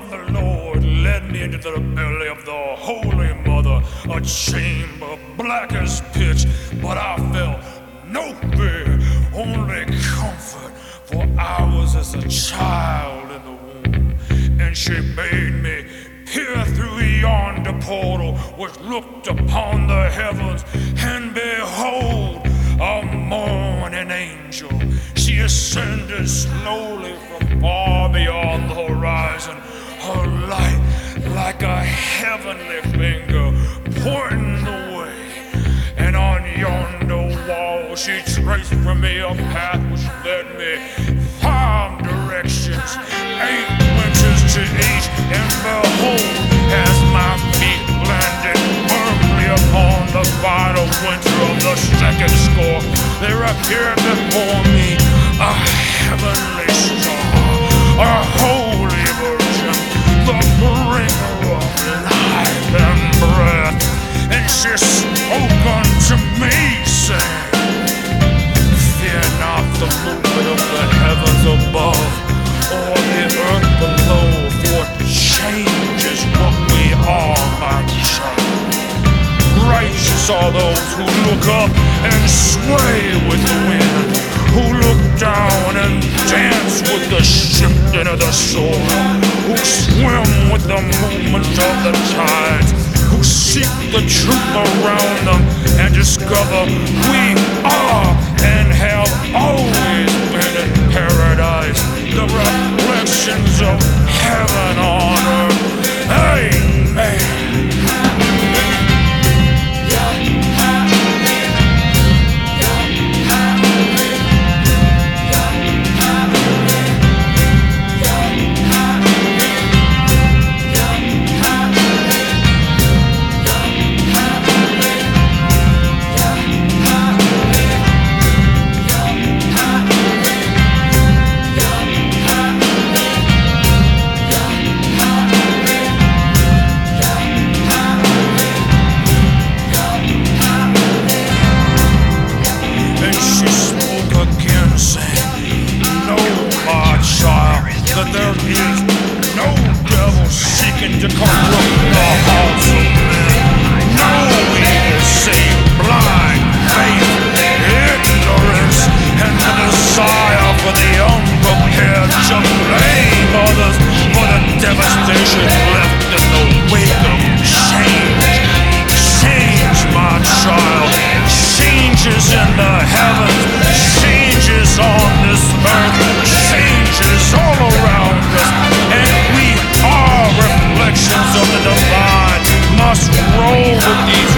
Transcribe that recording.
of the Lord led me into the belly of the Holy Mother, a chamber black as pitch, but I felt no fear, only comfort, for I was as a child in the womb. And she bade me peer through yonder portal, which looked upon the heavens, and behold, a morning angel. She ascended slowly from far beyond the horizon, her light like a heavenly finger pointing the way. And on yonder wall she traced for me a path which led me 5 directions, 8 inches to each, and behold, as my feet landed firmly upon the final winter of the second score, there appeared before me a heavenly star, a holy virgin, the bringer of life and breath. And she spoke unto me, saying, fear not the movement of the heavens above or the earth below, for change is what we are, my child. Righteous are those who look up and sway with the wind, who look down and dance with the shifting of the soil, who swim with the movement of the tides, who seek the truth around them and discover we are and have always been in paradise, the reflections of heaven on earth. Amen. That there is no devil seeking to corrupt the hearts of men, no evil save blind faith, ignorance, and the desire for the unprepared to blame others for the devastation left in the wake of change. Change, my child, changes in the heavens, changes on this earth, changes all around us, and we are reflections of the divine, must roll with these